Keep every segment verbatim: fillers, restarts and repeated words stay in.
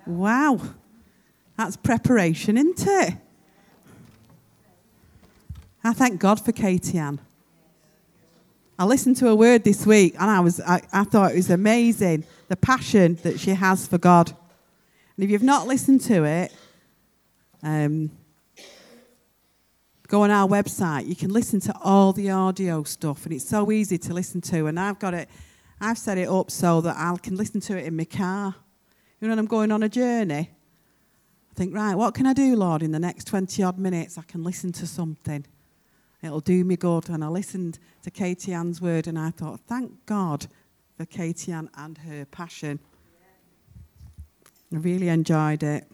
Wow. That's preparation, isn't it? I thank God for Katie Ann. I listened to her word this week, and I was I, I thought it was amazing, the passion that she has for God. And if you've not listened to it, um, go on our website. You can listen to all the audio stuff, and it's so easy to listen to. And I've got it, I've set it up so that I can listen to it in my car. You know, when I'm going on a journey, I think, right, what can I do, Lord, in the next twenty-odd minutes? I can listen to something. It'll do me good. And I listened to Katie Ann's word, and I thought, thank God for Katie Ann and her passion. I really enjoyed it.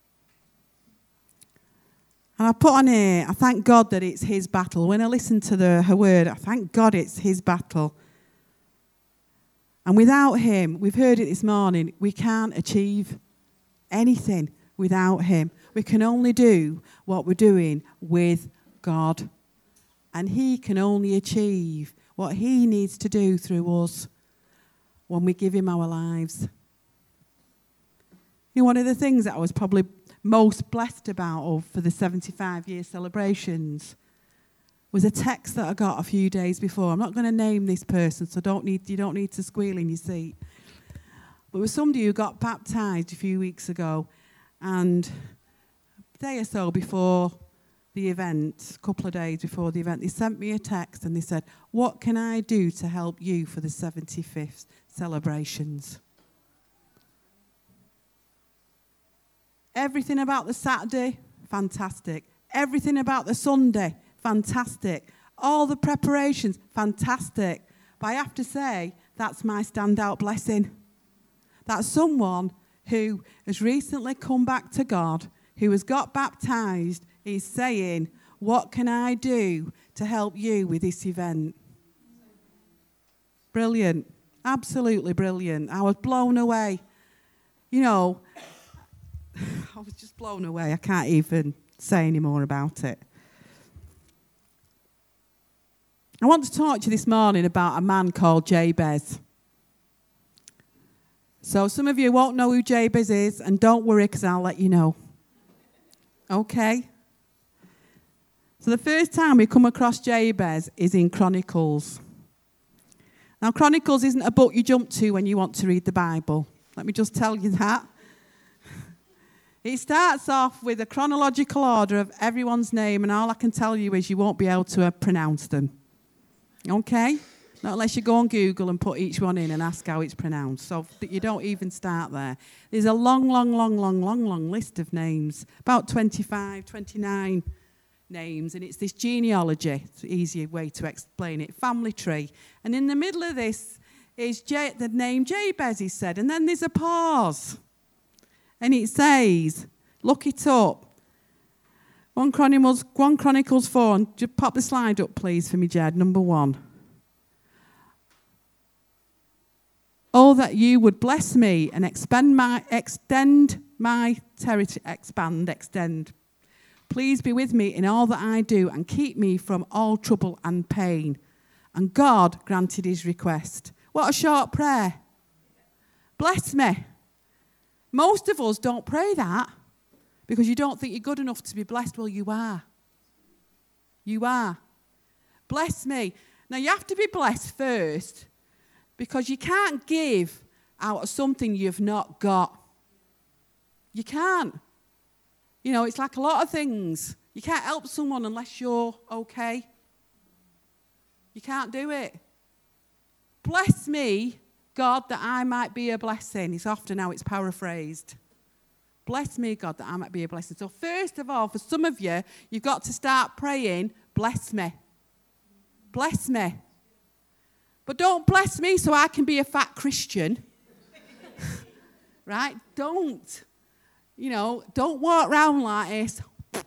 And I put on here, I thank God that it's his battle. When I listen to the, her word, I thank God it's his battle. And without him, we've heard it this morning, we can't achieve anything without him. We can only do what we're doing with God. And he can only achieve what he needs to do through us when we give him our lives. You know, one of the things that I was probably most blessed about of for the seventy-five year celebrations was a text that I got a few days before. I'm not going to name this person, so don't need you don't need to squeal in your seat. But it was somebody who got baptised a few weeks ago, and a day or so before the event, a couple of days before the event, they sent me a text and they said, "What can I do to help you for the seventy-fifth celebrations?" Everything about the Saturday, fantastic. Everything about the Sunday, fantastic. All the preparations, fantastic. But I have to say, that's my standout blessing. That's someone who has recently come back to God, who has got baptised, is saying, what can I do to help you with this event? Brilliant. Absolutely brilliant. I was blown away. You know, I was just blown away. I can't even say any more about it. I want to talk to you this morning about a man called Jabez. So some of you won't know who Jabez is, and don't worry because I'll let you know. Okay? So the first time we come across Jabez is in Chronicles. Now, Chronicles isn't a book you jump to when you want to read the Bible. Let me just tell you that. It starts off with a chronological order of everyone's name, and all I can tell you is you won't be able to uh, pronounce them. Okay? Not unless you go on Google and put each one in and ask how it's pronounced. So you don't even start there. There's a long, long, long, long, long, long list of names, about twenty-five, twenty-nine names, and it's this genealogy. It's an easier way to explain it. Family tree. And in the middle of this is J- the name Jabez, he said, and then there's a pause. And it says, look it up. One Chronicles, one Chronicles four, and just pop the slide up, please, for me, Jed, number one. Oh, that you would bless me and expand my, extend my territory, expand, extend. Please be with me in all that I do and keep me from all trouble and pain. And God granted his request. What a short prayer. Bless me. Most of us don't pray that because you don't think you're good enough to be blessed. Well, you are. You are. Bless me. Now, you have to be blessed first because you can't give out of something you've not got. You can't. You know, it's like a lot of things. You can't help someone unless you're okay. You can't do it. Bless me, God, that I might be a blessing. It's often how it's paraphrased. Bless me, God, that I might be a blessing. So first of all, for some of you, you've got to start praying, bless me. Bless me. But don't bless me so I can be a fat Christian. Right? Don't. You know, don't walk around like this.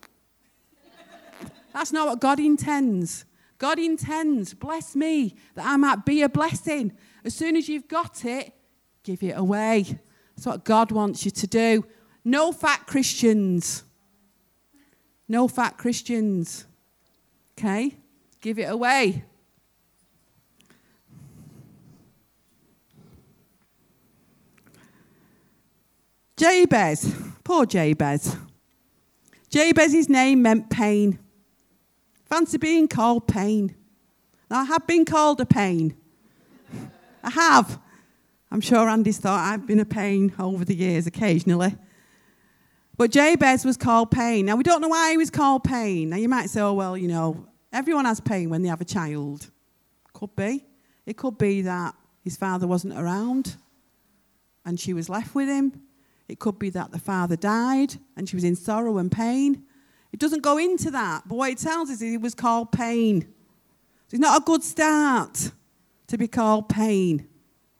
That's not what God intends. God intends, bless me, that I might be a blessing. As soon as you've got it, give it away. That's what God wants you to do. No fat Christians. No fat Christians. Okay? Give it away. Jabez, poor Jabez. Jabez's name meant pain. Fancy being called pain. Now, I have been called a pain. I have. I'm sure Andy's thought I've been a pain over the years occasionally. But Jabez was called pain. Now, we don't know why he was called pain. Now, you might say, oh, well, you know, everyone has pain when they have a child. Could be. It could be that his father wasn't around and she was left with him. It could be that the father died and she was in sorrow and pain. It doesn't go into that. But what it tells us is he was called pain. So it's not a good start to be called pain.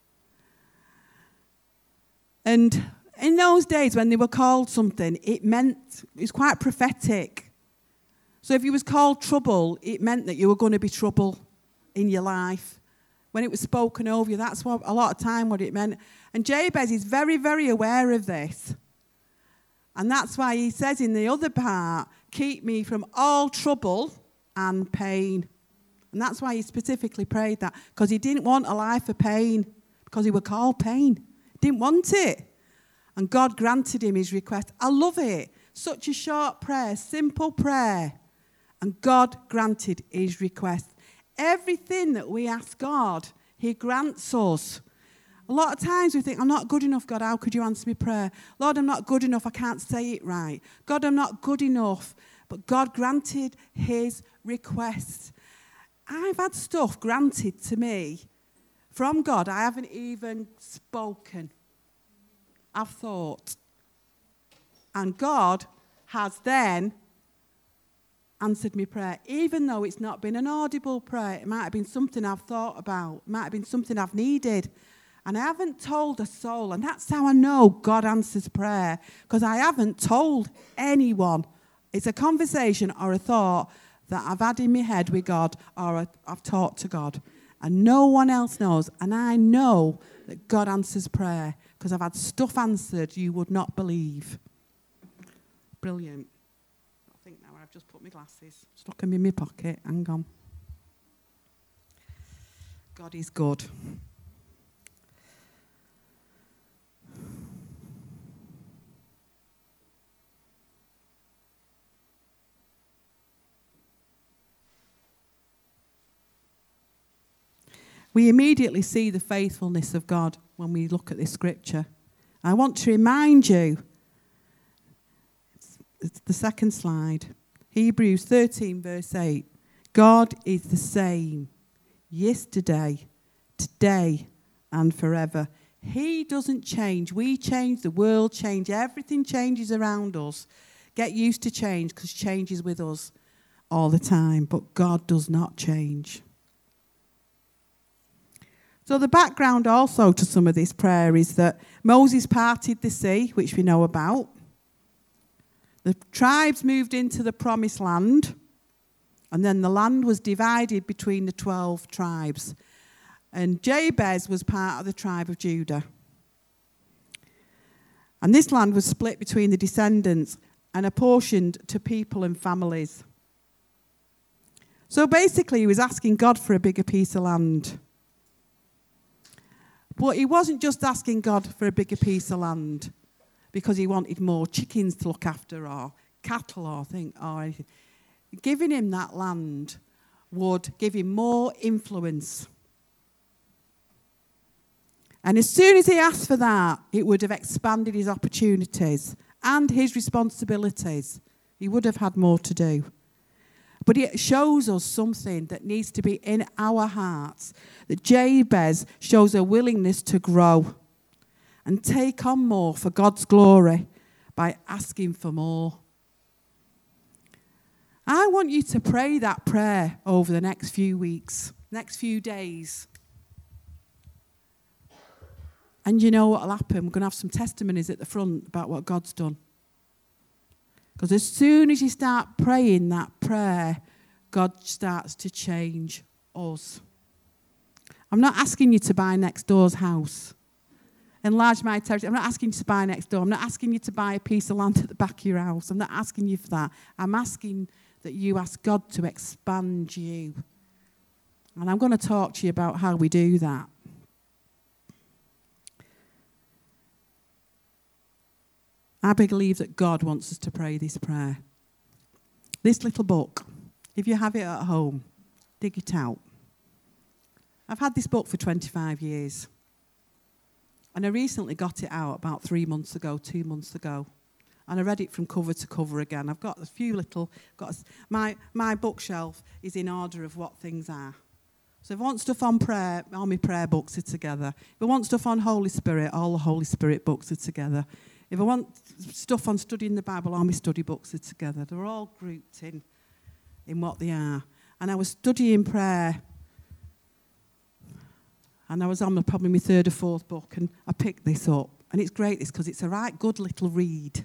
And in those days when they were called something, it meant, it was quite prophetic. So if you was called trouble, it meant that you were going to be trouble in your life. When it was spoken over you, that's what a lot of time what it meant. And Jabez is very, very aware of this. And that's why he says in the other part, keep me from all trouble and pain. And that's why he specifically prayed that, because he didn't want a life of pain, because he was called pain. He didn't want it. And God granted him his request. I love it. Such a short prayer, simple prayer. And God granted his request. Everything that we ask God, he grants us. A lot of times we think, I'm not good enough, God, how could you answer me prayer? Lord, I'm not good enough, I can't say it right. God, I'm not good enough. But God granted his request. I've had stuff granted to me from God I haven't even spoken. I've thought. And God has then answered me prayer, even though it's not been an audible prayer. It might have been something I've thought about. It might have been something I've needed. And I haven't told a soul. And that's how I know God answers prayer, because I haven't told anyone. It's a conversation or a thought that I've had in my head with God, or I've talked to God. And no one else knows. And I know that God answers prayer, because I've had stuff answered you would not believe. Brilliant. I think now I've just put my glasses, stuck them in my pocket. Hang on. God is good. We immediately see the faithfulness of God when we look at this scripture. I want to remind you, it's, it's the second slide, Hebrews thirteen verse eight. God is the same yesterday, today, and forever. He doesn't change. We change, the world changes, everything changes around us. Get used to change, because change is with us all the time. But God does not change. So the background also to some of this prayer is that Moses parted the sea, which we know about. The tribes moved into the promised land, and then the land was divided between the twelve tribes. And Jabez was part of the tribe of Judah. And this land was split between the descendants and apportioned to people and families. So basically he was asking God for a bigger piece of land. But he wasn't just asking God for a bigger piece of land because he wanted more chickens to look after or cattle or thing or anything. Giving him that land would give him more influence. And as soon as he asked for that, it would have expanded his opportunities and his responsibilities. He would have had more to do. But it shows us something that needs to be in our hearts. That Jabez shows a willingness to grow and take on more for God's glory by asking for more. I want you to pray that prayer over the next few weeks, next few days. And you know what will happen? We're going to have some testimonies at the front about what God's done. Because as soon as you start praying that prayer, God starts to change us. I'm not asking you to buy next door's house. Enlarge my territory. I'm not asking you to buy next door. I'm not asking you to buy a piece of land at the back of your house. I'm not asking you for that. I'm asking that you ask God to expand you. And I'm going to talk to you about how we do that. I believe that God wants us to pray this prayer. This little book, if you have it at home, dig it out. I've had this book for twenty-five years. And I recently got it out about three months ago, two months ago. And I read it from cover to cover again. I've got a few little, got a, my, my bookshelf is in order of what things are. So if I want stuff on prayer, all my prayer books are together. If I want stuff on Holy Spirit, all the Holy Spirit books are together. If I want stuff on studying the Bible, all my study books are together. They're all grouped in, in what they are. And I was studying prayer. And I was on probably my third or fourth book, and I picked this up. And it's great, this, because it's a right good little read.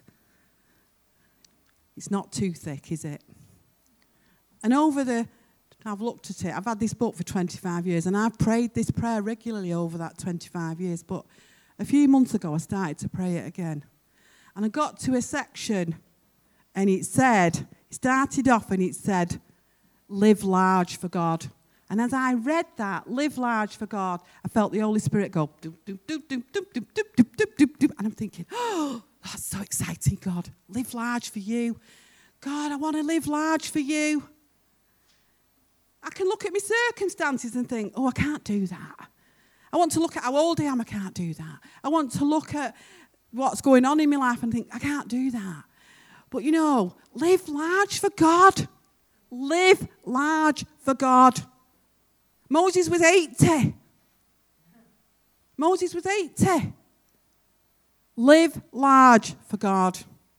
It's not too thick, is it? And over the, I've looked at it, I've had this book for twenty-five years, and I've prayed this prayer regularly over that twenty-five years. But a few months ago, I started to pray it again. And I got to a section, and it said, it started off, and it said, live large for God. And as I read that, live large for God, I felt the Holy Spirit go, doop, doop, doop, doop, doop, doop, doop, doop, doop, doop. And I'm thinking, oh, that's so exciting, God. Live large for you. God, I want to live large for you. I can look at my circumstances and think, oh, I can't do that. I want to look at how old I am, I can't do that. I want to look at what's going on in my life and think, I can't do that. But you know, live large for God. Live large for God. Moses was eighty. Moses was eighty. Live large for God.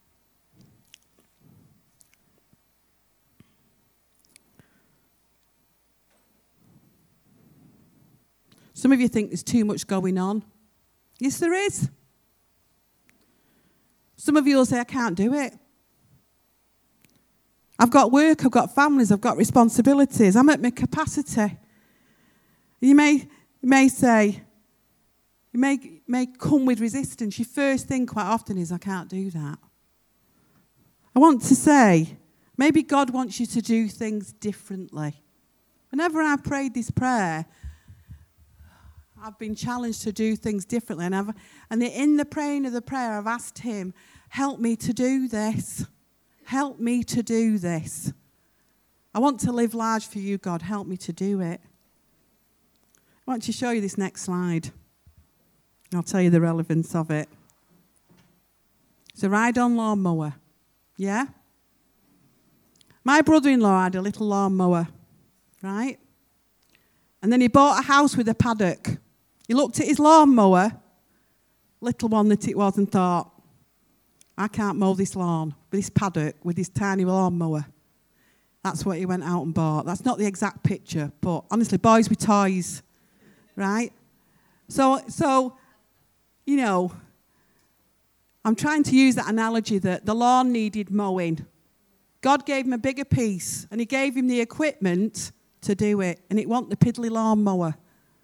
Some of you think there's too much going on. Yes, there is. Some of you will say, I can't do it. I've got work, I've got families, I've got responsibilities. I'm at my capacity. You may, you may say, you may, may come with resistance. Your first thing quite often is, I can't do that. I want to say, maybe God wants you to do things differently. Whenever I've prayed this prayer, I've been challenged to do things differently. And, I've, and in the praying of the prayer, I've asked him, help me to do this. Help me to do this. I want to live large for you, God. Help me to do it. I want to show you this next slide. I'll tell you the relevance of it. It's a ride-on lawnmower. Yeah? My brother-in-law had a little lawnmower, right? And then he bought a house with a paddock. He looked at his lawnmower, little one that it was, and thought, I can't mow this lawn with this paddock, with this tiny lawnmower. That's what he went out and bought. That's not the exact picture, but honestly, boys with toys, right? So, so, you know, I'm trying to use that analogy that the lawn needed mowing. God gave him a bigger piece, and he gave him the equipment to do it, and it wasn't the piddly lawnmower.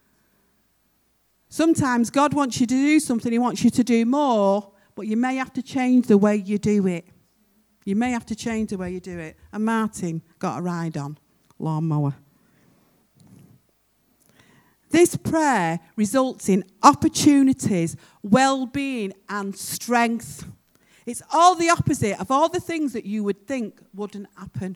Sometimes God wants you to do something, he wants you to do more, but you may have to change the way you do it. You may have to change the way you do it. And Martin got a ride on lawnmower. This prayer results in opportunities, well-being, and strength. It's all the opposite of all the things that you would think wouldn't happen.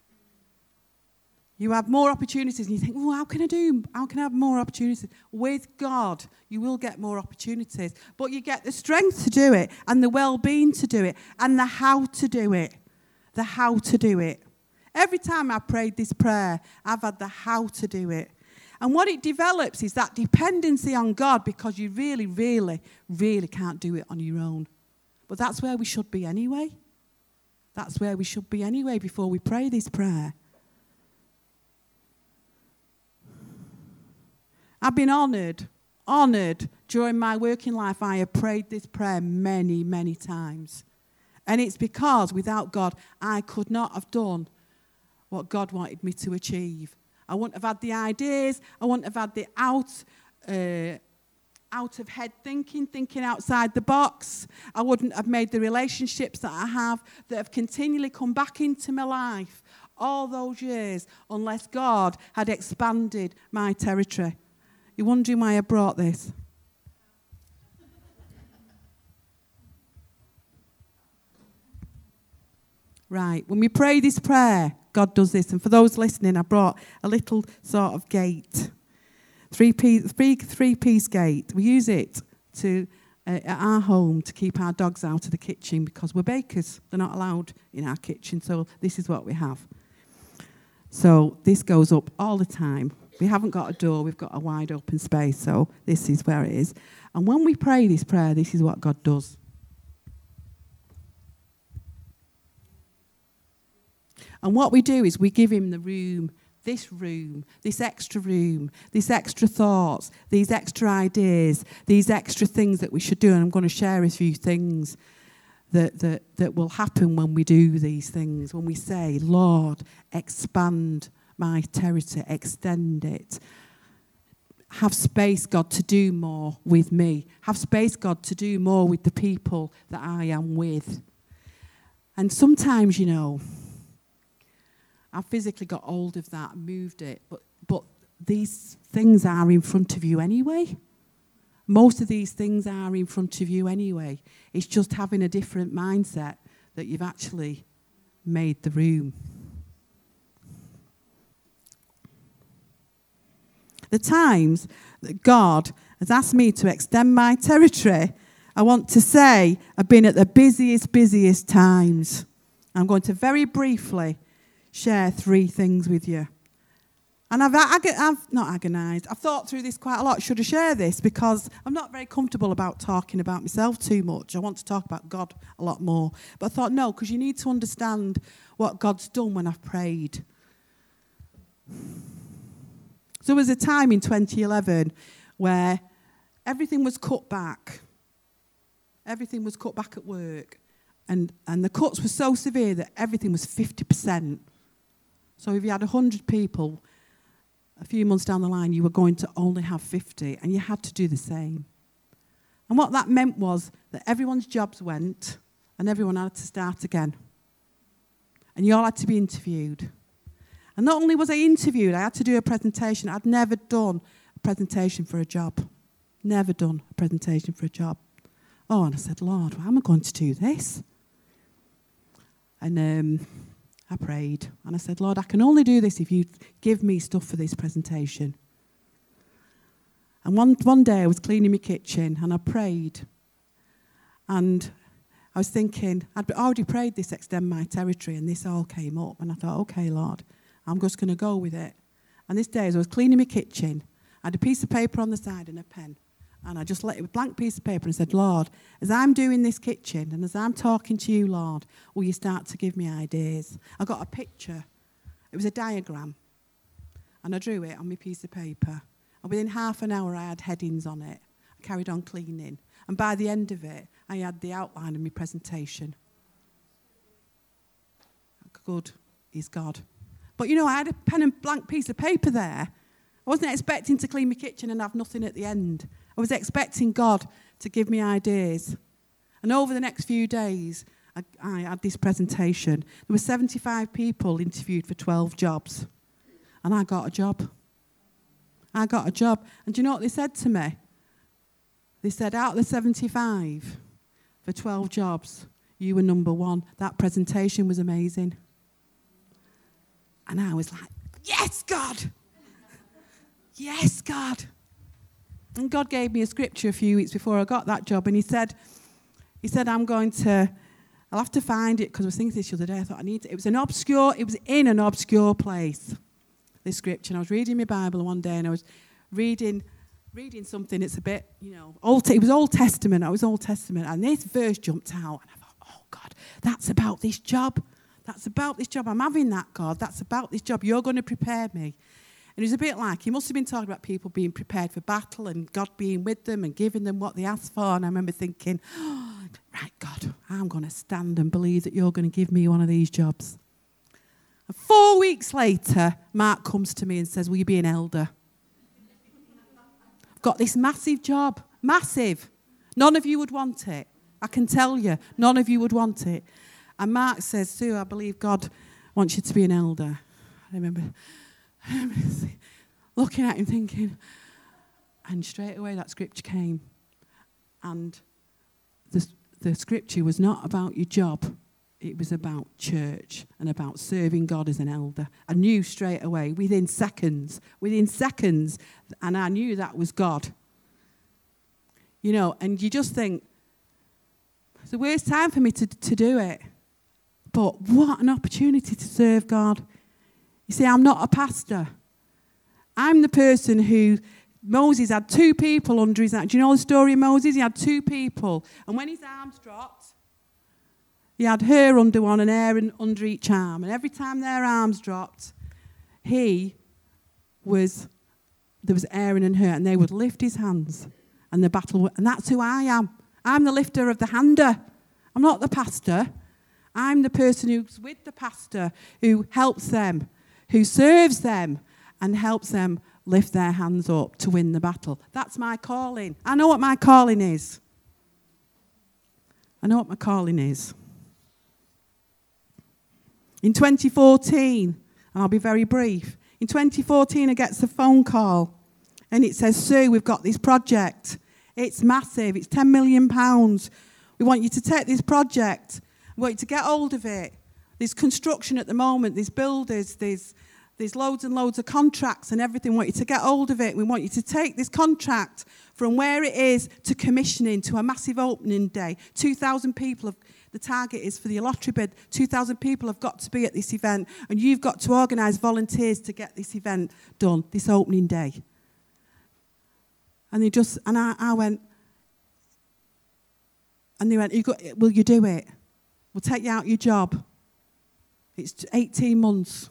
You have more opportunities and you think, oh, how can I do? How can I have more opportunities? With God, you will get more opportunities. But you get the strength to do it and the well-being to do it and the how to do it. The how to do it. Every time I prayed this prayer, I've had the how to do it. And what it develops is that dependency on God because you really, really, really can't do it on your own. But that's where we should be anyway. That's where we should be anyway before we pray this prayer. I've been honoured, honoured during my working life. I have prayed this prayer many, many times. And it's because without God, I could not have done what God wanted me to achieve. I wouldn't have had the ideas. I wouldn't have had the out, uh, out of head thinking, thinking outside the box. I wouldn't have made the relationships that I have that have continually come back into my life all those years unless God had expanded my territory. You're wondering why I brought this? Right, when we pray this prayer, God does this. And for those listening, I brought a little sort of gate, three-piece, three, three-piece gate. We use it to uh, at our home to keep our dogs out of the kitchen because we're bakers. They're not allowed in our kitchen, so this is what we have. So this goes up all the time. We haven't got a door, we've got a wide open space, so this is where it is. And when we pray this prayer, this is what God does. And what we do is we give him the room, this room, this extra room, these extra thoughts, these extra ideas, these extra things that we should do. And I'm going to share a few things that, that, that will happen when we do these things. When we say, Lord, expand my territory, extend it. Have space, God, to do more with me. Have space, God, to do more with the people that I am with. And sometimes, you know, I physically got hold of that and moved it, but but these things are in front of you anyway. Most of these things are in front of you anyway. It's just having a different mindset that you've actually made the room. The times that God has asked me to extend my territory, I want to say, have been at the busiest, busiest times. I'm going to very briefly share three things with you. And I've, ag- I've not agonised. I've thought through this quite a lot. Should I share this? Because I'm not very comfortable about talking about myself too much. I want to talk about God a lot more. But I thought, no, because you need to understand what God's done when I've prayed. So there was a time in twenty eleven where everything was cut back. Everything was cut back at work. And, and the cuts were so severe that everything was fifty percent. So if you had one hundred people, a few months down the line, you were going to only have fifty, and you had to do the same. And what that meant was that everyone's jobs went, and everyone had to start again. And you all had to be interviewed. And not only was I interviewed, I had to do a presentation. I'd never done a presentation for a job. Never done a presentation for a job. Oh, and I said, Lord, how am I going to do this? And um, I prayed. And I said, Lord, I can only do this if you give me stuff for this presentation. And one, one day I was cleaning my kitchen and I prayed. And I was thinking, I'd already prayed this extend my territory, and this all came up. And I thought, okay, Lord, I'm just going to go with it. And this day as I was cleaning my kitchen, I had a piece of paper on the side and a pen. And I just let it, a blank piece of paper, and said, Lord, as I'm doing this kitchen and as I'm talking to you, Lord, will you start to give me ideas? I got a picture. It was a diagram. And I drew it on my piece of paper. And within half an hour, I had headings on it. I carried on cleaning. And by the end of it, I had the outline of my presentation. Good is God. But, you know, I had a pen and blank piece of paper there. I wasn't expecting to clean my kitchen and have nothing at the end. I was expecting God to give me ideas. And over the next few days, I, I had this presentation. There were seventy-five people interviewed for twelve jobs. And I got a job. I got a job. And do you know what they said to me? They said, out of the seventy-five for twelve jobs, you were number one. That presentation was amazing. And I was like, yes, God. Yes, God. And God gave me a scripture a few weeks before I got that job, and he said, he said, I'm going to, I'll have to find it, because I was thinking this the other day. I thought I need to, it was an obscure, it was in an obscure place, this scripture. And I was reading my Bible one day, and I was reading reading something that's a bit, you know, old. It was Old Testament. I was Old Testament, and this verse jumped out, and I thought, oh God, that's about this job. That's about this job. I'm having that, God. That's about this job. You're going to prepare me. And it was a bit like, he must have been talking about people being prepared for battle and God being with them and giving them what they asked for. And I remember thinking, oh, right, God, I'm going to stand and believe that you're going to give me one of these jobs. And four weeks later, Mark comes to me and says, will you be an elder? I've got this massive job, massive. None of you would want it. I can tell you, none of you would want it. And Mark says, Sue, I believe God wants you to be an elder. I remember... looking at him thinking, and straight away that scripture came. And the, the scripture was not about your job. it was about church and about serving God as an elder. I knew straight away, within seconds, within seconds, and I knew that was God. You know, and you just think, it's the worst time for me to, to do it. But what an opportunity to serve God. You see, I'm not a pastor. I'm the person who, Moses had two people under his arm. Do you know the story of Moses? He had two people. And when his arms dropped, he had her under one and Aaron under each arm. And every time their arms dropped, he was, there was Aaron and her, and they would lift his hands. And the battle, and that's who I am. I'm the lifter of the hander. I'm not the pastor. I'm the person who's with the pastor, who helps them, who serves them, and helps them lift their hands up to win the battle. That's my calling. I know what my calling is. I know what my calling is. In twenty fourteen, and I'll be very brief, in twenty fourteen I get a phone call, and it says, Sue, we've got this project. It's massive. It's ten million pounds. We want you to take this project. We want you to get hold of it. There's construction at the moment. There's builders. There's, there's loads and loads of contracts and everything. We want you to get hold of it. We want you to take this contract from where it is to commissioning to a massive opening day. two thousand people have... The target is for the lottery bid. two thousand people have got to be at this event, and you've got to organise volunteers to get this event done, this opening day. And they just, and I, I went, and they went, you got, will you do it? We'll take you out your job. It's eighteen months.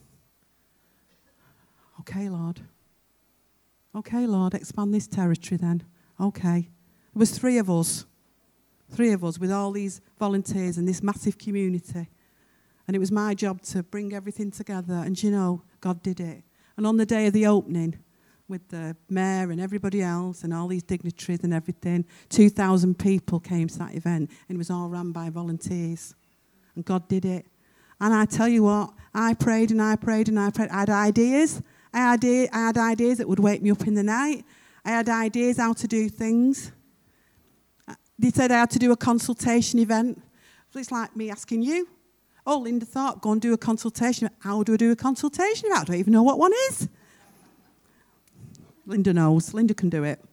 Okay, Lord. Okay, Lord, expand this territory then. Okay. There was three of us. Three of us with all these volunteers and this massive community. And it was my job to bring everything together. And you know, God did it. And on the day of the opening, with the mayor and everybody else and all these dignitaries and everything, two thousand people came to that event. And it was all run by volunteers. And God did it. And I tell you what, I prayed and I prayed and I prayed. I had ideas. I had, I had ideas that would wake me up in the night. I had ideas how to do things. They said I had to do a consultation event. So it's like me asking you, oh, Linda thought, go and do a consultation. How do I do a consultation event? I don't even know what one is. Linda knows. Linda can do it.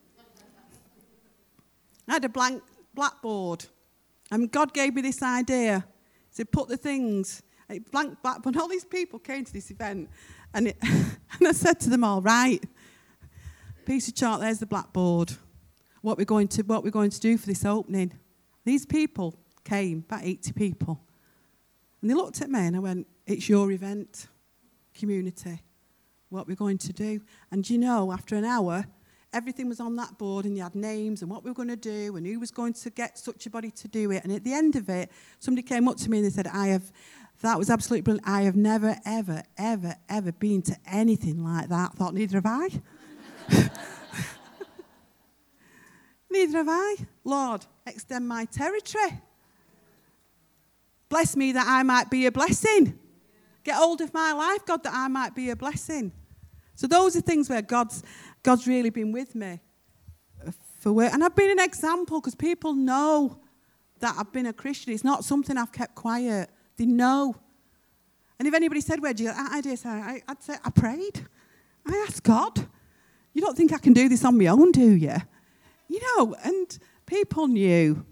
I had a blank blackboard. And God gave me this idea. He said, put the things, a blank blackboard. All these people came to this event. And, it, and I said to them all, right, piece of chalk, there's the blackboard. What we're going to what we're going to do for this opening. These people came, about eighty people. And they looked at me and I went, it's your event, community, what we're going to do. And you know, after an hour, everything was on that board and you had names and what we were going to do and who was going to get such a body to do it. And at the end of it, somebody came up to me and they said, I have, that was absolutely brilliant. I have never, ever, ever, ever been to anything like that. I thought, neither have I. Neither have I. Lord, extend my territory. Bless me that I might be a blessing. Get hold of my life, God, that I might be a blessing. So those are things where God's God's really been with me for work. And I've been an example because people know that I've been a Christian. It's not something I've kept quiet. They know. And if anybody said, where'd you get that idea? I, I'd say, I prayed. I asked God. You don't think I can do this on my own, do you? You know, and people knew.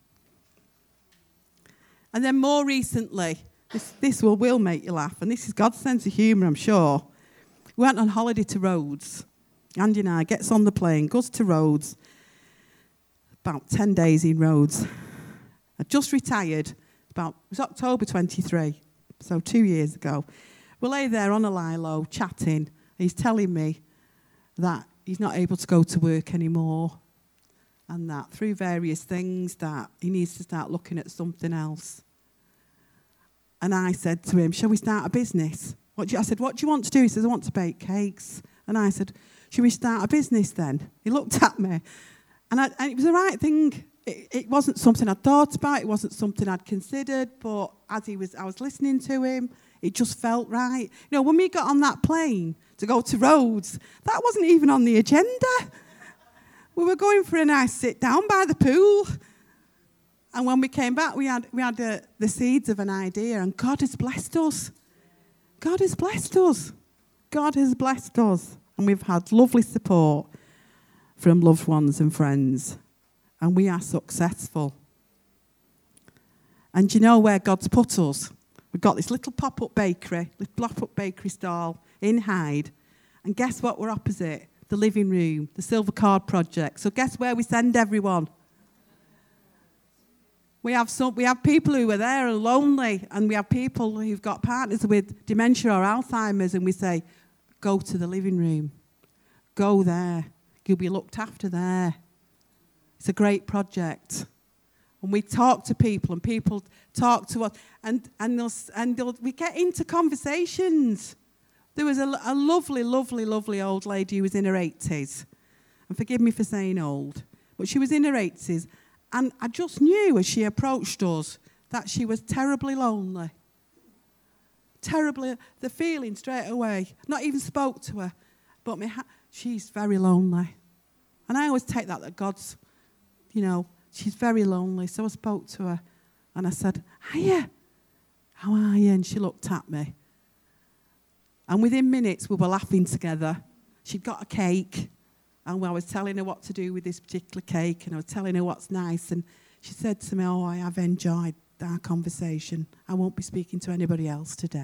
And then more recently, this, this will, will make you laugh, and this is God's sense of humour, I'm sure. We went on holiday to Rhodes. Andy and I gets on the plane, goes to Rhodes, about ten days in Rhodes. I just retired, about, it was October twenty-three, so two years ago. We lay there on a lilo, chatting. He's telling me that he's not able to go to work anymore, and that through various things that he needs to start looking at something else. And I said to him, shall we start a business? What do you, I said, what do you want to do? He says, I want to bake cakes. And I said, should we start a business then? He looked at me. And, I, and it was the right thing. It, it wasn't something I'd thought about. It wasn't something I'd considered. But as he was, I was listening to him, it just felt right. You know, when we got on that plane to go to Rhodes, that wasn't even on the agenda. We were going for a nice sit down by the pool. And when we came back, we had we had uh, the seeds of an idea, and God has blessed us. God has blessed us. God has blessed us. And we've had lovely support from loved ones and friends. And we are successful. And do you know where God's put us? We've got this little pop-up bakery, little pop-up bakery stall in Hyde. And guess what we're opposite? The living room, the Silver Card Project. So guess where we send everyone? We have some, we have people who are there and lonely, and we have people who've got partners with dementia or Alzheimer's, and we say, go to the living room. Go there. You'll be looked after there. It's a great project. And we talk to people, and people talk to us, and, and, they'll, and they'll, we get into conversations. There was a, a lovely, lovely, lovely old lady who was in her eighties. And forgive me for saying old, but she was in her eighties. And I just knew as she approached us that she was terribly lonely. Terribly, the feeling straight away. Not even spoke to her, but my ha- she's very lonely. And I always take that that God's, you know, she's very lonely. So I spoke to her and I said, hiya, how are you? And she looked at me. And within minutes we were laughing together. She'd got a cake. And I was telling her what to do with this particular cake, and I was telling her what's nice. And she said to me, oh, I have enjoyed our conversation. I won't be speaking to anybody else today.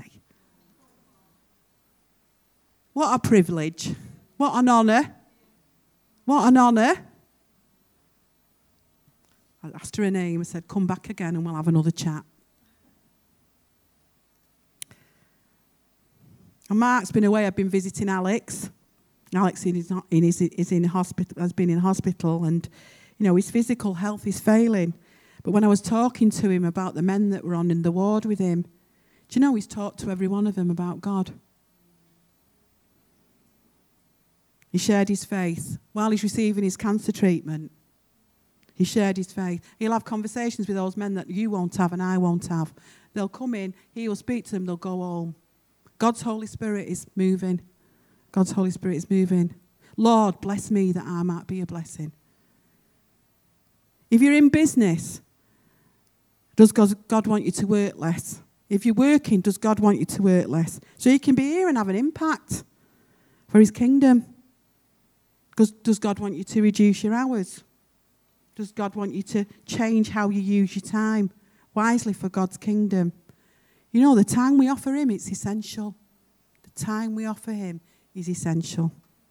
What a privilege. What an honour. What an honour. I asked her her name. I said, come back again and we'll have another chat. And Mark's been away. I've been visiting Alex. Alex is in, is, is in hospital, has been in hospital, and you know his physical health is failing. But when I was talking to him about the men that were on in the ward with him, do you know he's talked to every one of them about God? He shared his faith while he's receiving his cancer treatment. He shared his faith. He'll have conversations with those men that you won't have and I won't have. They'll come in, he'll speak to them, they'll go home. God's Holy Spirit is moving. God's Holy Spirit is moving. Lord, bless me that I might be a blessing. If you're in business, does God want you to work less? If you're working, does God want you to work less? So you can be here and have an impact for his kingdom. Does, does God want you to reduce your hours? Does God want you to change how you use your time wisely for God's kingdom? You know, the time we offer him, it's essential. The time we offer him is essential.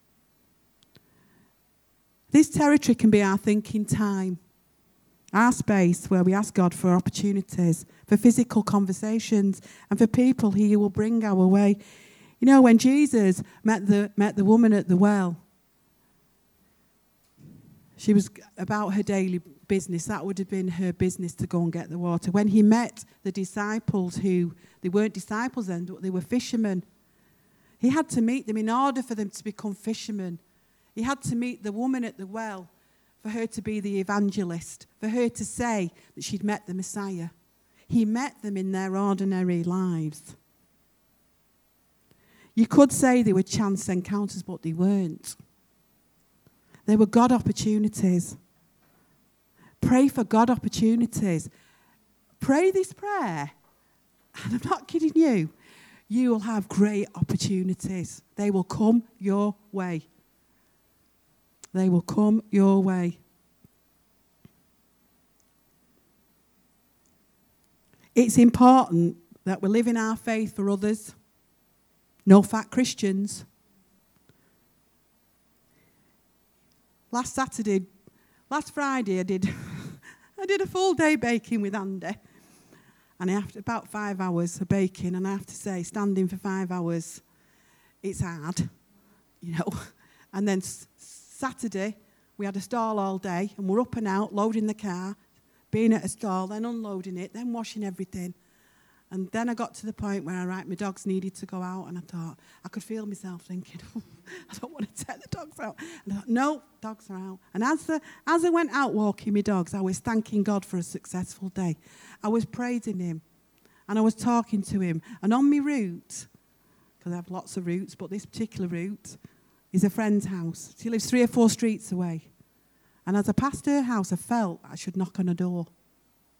This territory can be our thinking time, our space where we ask God for opportunities, for physical conversations, and for people he will bring our way. You know, when Jesus met the, met the woman at the well, she was about her daily business. That would have been her business to go and get the water. When he met the disciples who, they weren't disciples then, but they were fishermen, he had to meet them in order for them to become fishermen. He had to meet the woman at the well for her to be the evangelist, for her to say that she'd met the Messiah. He met them in their ordinary lives. You could say they were chance encounters, but they weren't. They were God opportunities. Pray for God opportunities. Pray this prayer, and I'm not kidding you. You will have great opportunities. They will come your way. They will come your way. It's important that we live in our faith for others. No fat Christians. Last Saturday, last Friday, I did I did a full day baking with Andy. And after about five hours of baking, and I have to say, standing for five hours, it's hard, you know. And then s- Saturday, we had a stall all day, and we're up and out, loading the car, being at a stall, then unloading it, then washing everything. And then I got to the point where, right, my dogs needed to go out, and I thought, I could feel myself thinking, I don't want to take the dogs out. And I thought, no, dogs are out. And as, the, as I went out walking my dogs, I was thanking God for a successful day. I was praising him, and I was talking to him. And on my route, because I have lots of routes, but this particular route is a friend's house. She lives three or four streets away. And as I passed her house, I felt I should knock on her door.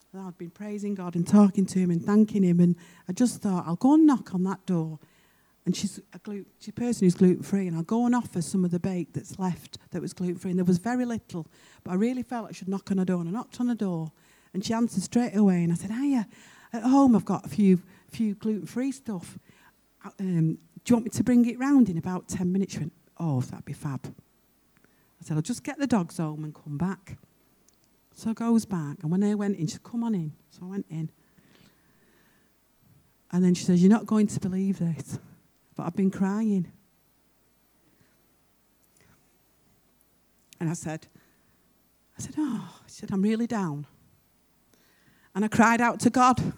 And I'd been praising God and talking to him and thanking him. And I just thought, I'll go and knock on that door. And she's a, glu- she's a person who's gluten-free. And I'll go and offer some of the bake that's left that was gluten-free. And there was very little. But I really felt I should knock on her door. And I knocked on the door. And she answered straight away. And I said, hiya, at home I've got a few, few gluten-free stuff. Um, do you want me to bring it round in about ten minutes? She went, oh, that'd be fab. I said, I'll just get the dogs home and come back. So I goes back, and when I went in, she said, come on in. So I went in. And then she says, you're not going to believe this, but I've been crying. And I said, I said, oh, she said, I'm really down. And I cried out to God.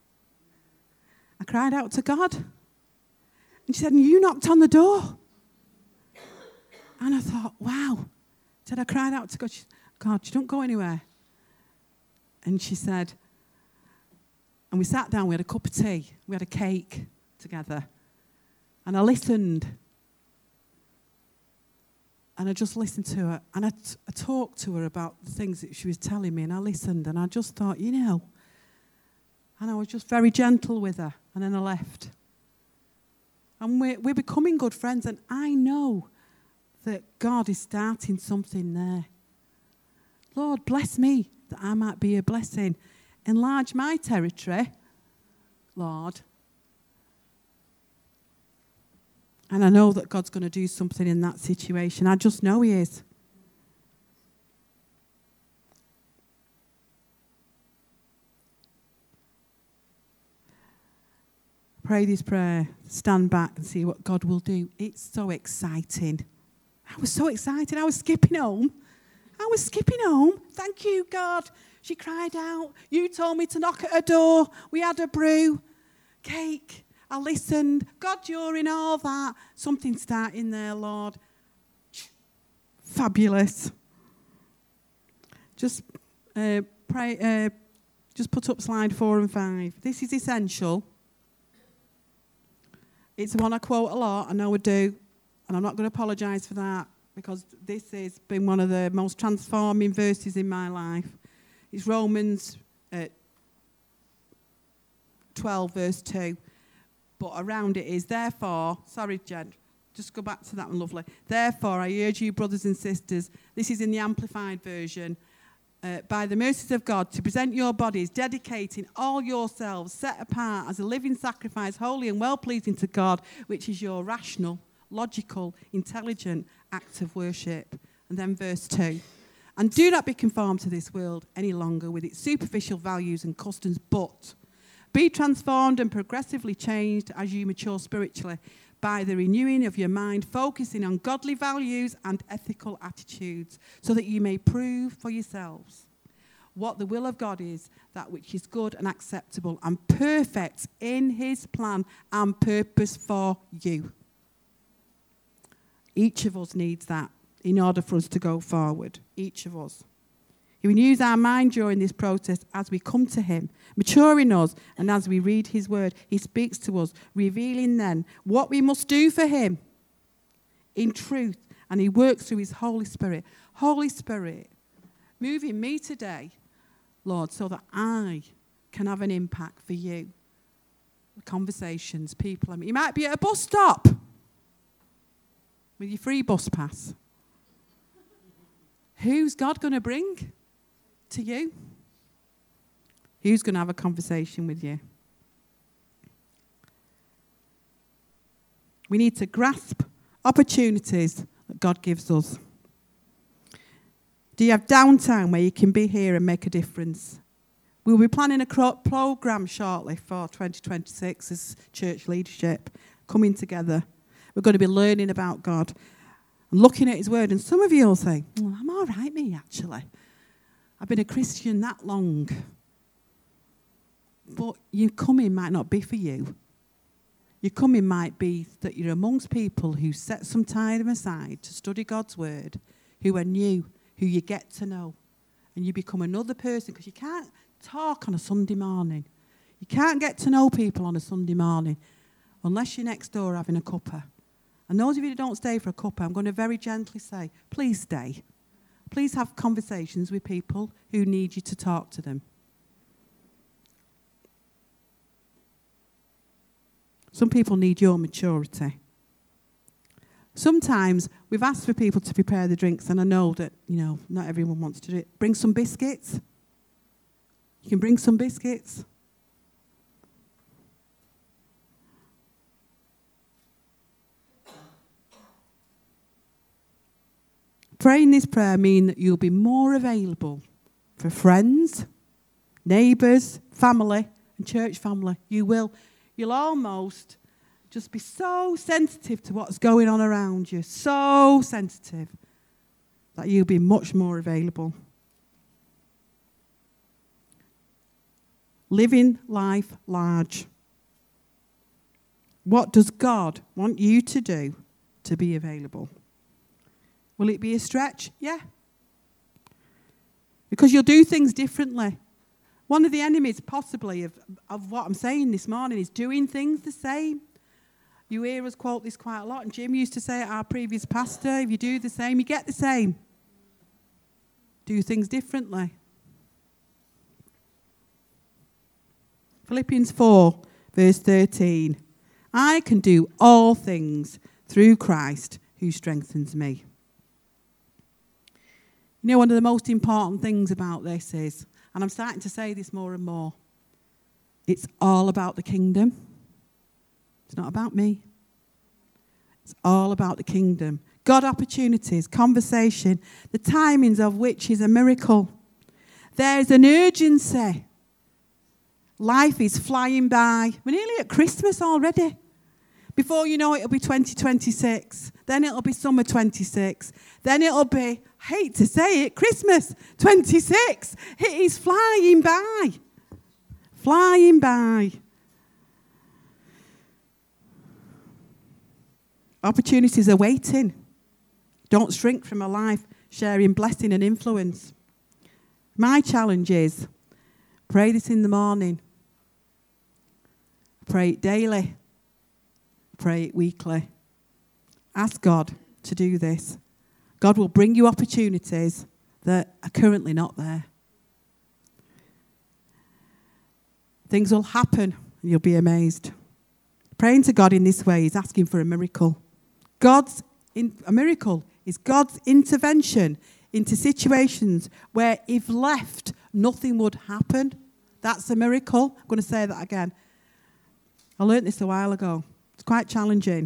I cried out to God. And she said, and you knocked on the door. And I thought, wow. I said, I cried out to God. She said, God, you don't go anywhere. And she said, and we sat down, we had a cup of tea, we had a cake together. And I listened. And I just listened to her. And I, t- I talked to her about the things that she was telling me. And I listened. And I just thought, you know. And I was just very gentle with her. And then I left. And we're, we're becoming good friends. And I know that God is starting something there. Lord, bless me that I might be a blessing. Enlarge my territory, Lord. And I know that God's going to do something in that situation. I just know he is. Pray this prayer. Stand back and see what God will do. It's so exciting. I was so excited. I was skipping home. I was skipping home. Thank you, God. She cried out. You told me to knock at her door. We had a brew. Cake. I listened. God, you're in all that. Something starting there, Lord. Fabulous. Just uh, pray. Uh, just put up slide four and five. This is essential. It's the one I quote a lot. I know I do. And I'm not going to apologise for that, because this has been one of the most transforming verses in my life. It's Romans uh, twelve, verse two. But around it is, therefore, sorry, Jen, just go back to that one, lovely. Therefore, I urge you, brothers and sisters, this is in the Amplified Version, uh, by the mercies of God, to present your bodies, dedicating all yourselves, set apart as a living sacrifice, holy and well-pleasing to God, which is your rational, logical, intelligent act of worship. And then verse two. And do not be conformed to this world any longer with its superficial values and customs, but be transformed and progressively changed as you mature spiritually by the renewing of your mind, focusing on godly values and ethical attitudes, so that you may prove for yourselves what the will of God is, that which is good and acceptable and perfect in his plan and purpose for you. Each of us needs that in order for us to go forward. Each of us. He renews our mind during this process as we come to him, maturing us, and as we read his word, he speaks to us, revealing then what we must do for him in truth, and he works through his Holy Spirit. Holy Spirit, move in me today, Lord, so that I can have an impact for you. Conversations, people. I mean, you might be at a bus stop with your free bus pass. Who's God going to bring to you? Who's going to have a conversation with you? We need to grasp opportunities that God gives us. Do you have downtime where you can be here and make a difference? We'll be planning a programme shortly for twenty twenty-six as church leadership, coming together. We're going to be learning about God and looking at his word. And some of you will say, oh, I'm all right, me, actually. I've been a Christian that long. But your coming might not be for you. Your coming might be that you're amongst people who set some time aside to study God's word, who are new, who you get to know. And you become another person, because you can't talk on a Sunday morning. You can't get to know people on a Sunday morning unless you're next door having a cuppa. And those of you who don't stay for a cuppa, I'm going to very gently say, please stay. Please have conversations with people who need you to talk to them. Some people need your maturity. Sometimes we've asked for people to prepare the drinks, and I know that, you know, not everyone wants to do it. Bring some biscuits. You can bring some biscuits. Praying this prayer means that you'll be more available for friends, neighbours, family, and church family. You will. You'll almost just be so sensitive to what's going on around you, so sensitive that you'll be much more available. Living life large. What does God want you to do to be available? Will it be a stretch? Yeah. Because you'll do things differently. One of the enemies, possibly, of, of what I'm saying this morning is doing things the same. You hear us quote this quite a lot, and Jim used to say at our previous pastor, if you do the same, you get the same. Do things differently. Philippians four, verse thirteen. I can do all things through Christ who strengthens me. You know, one of the most important things about this is, and I'm starting to say this more and more, it's all about the kingdom. It's not about me. It's all about the kingdom. God opportunities, conversation, the timings of which is a miracle. There's an urgency. Life is flying by. We're nearly at Christmas already. Before you know it, it'll be twenty twenty-six. Then it'll be summer twenty-six. Then it'll be, I hate to say it, Christmas twenty-six. It is flying by. Flying by. Opportunities are waiting. Don't shrink from a life sharing blessing and influence. My challenge is, pray this in the morning. Pray it daily. Pray it weekly. Ask God to do this. God will bring you opportunities that are currently not there. Things will happen and you'll be amazed. Praying to God in this way is asking for a miracle. God's in, a miracle is God's intervention into situations where, if left, nothing would happen. That's a miracle. I'm going to say that again. I learnt this a while ago. It's quite challenging.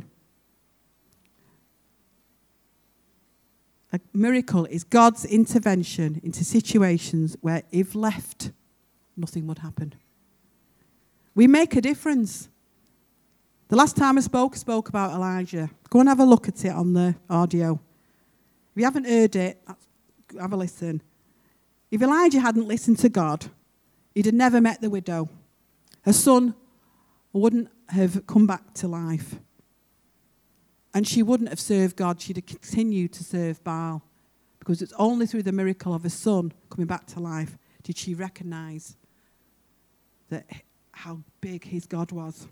A miracle is God's intervention into situations where, if left, nothing would happen. We make a difference. The last time I spoke, I spoke about Elijah. Go and have a look at it on the audio. If you haven't heard it, have a listen. If Elijah hadn't listened to God, he'd have never met the widow. Her son wouldn't have come back to life. And she wouldn't have served God. She'd have continued to serve Baal. Because it's only through the miracle of her son coming back to life did she recognize that how big his God was.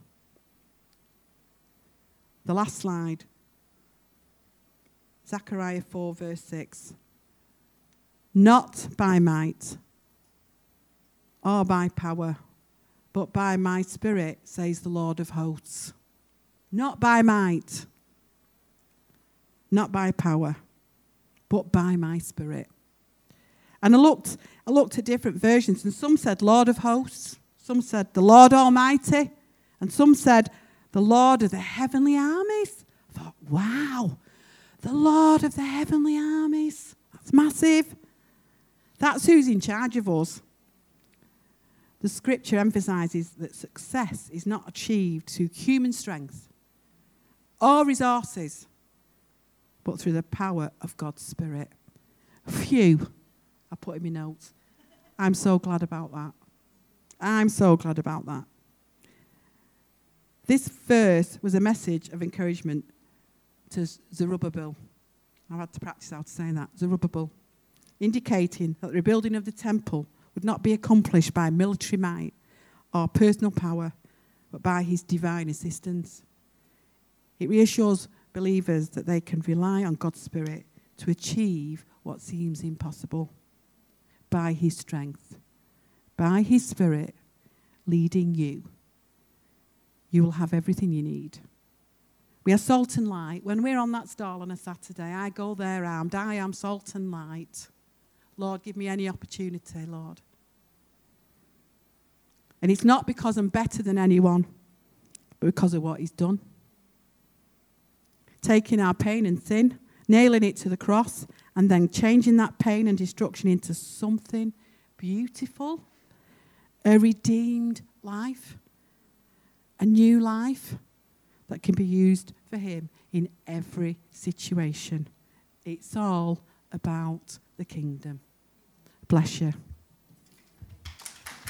The last slide. Zechariah four, verse six. Not by might or by power, but by my spirit, says the Lord of hosts. Not by might, not by power, but by my spirit. And I looked, I looked at different versions, and some said Lord of hosts, some said the Lord Almighty, and some said the Lord of the heavenly armies. I thought, wow, the Lord of the heavenly armies. That's massive. That's who's in charge of us. The scripture emphasizes that success is not achieved through human strength or resources, but through the power of God's Spirit. Phew, I put in my notes. I'm so glad about that. I'm so glad about that. This verse was a message of encouragement to Zerubbabel. I've had to practice how to say that. Zerubbabel. Indicating that the rebuilding of the temple would not be accomplished by military might or personal power, but by his divine assistance. It reassures believers that they can rely on God's Spirit to achieve what seems impossible by his strength, by his Spirit leading you. you will have everything you need. We are salt and light. When we're on that stall on a Saturday, I go there armed. I am salt and light. Lord, give me any opportunity, Lord. And it's not because I'm better than anyone, but because of what he's done. Taking our pain and sin, nailing it to the cross, and then changing that pain and destruction into something beautiful, a redeemed life, a new life that can be used for him in every situation. It's all about the kingdom. Bless you.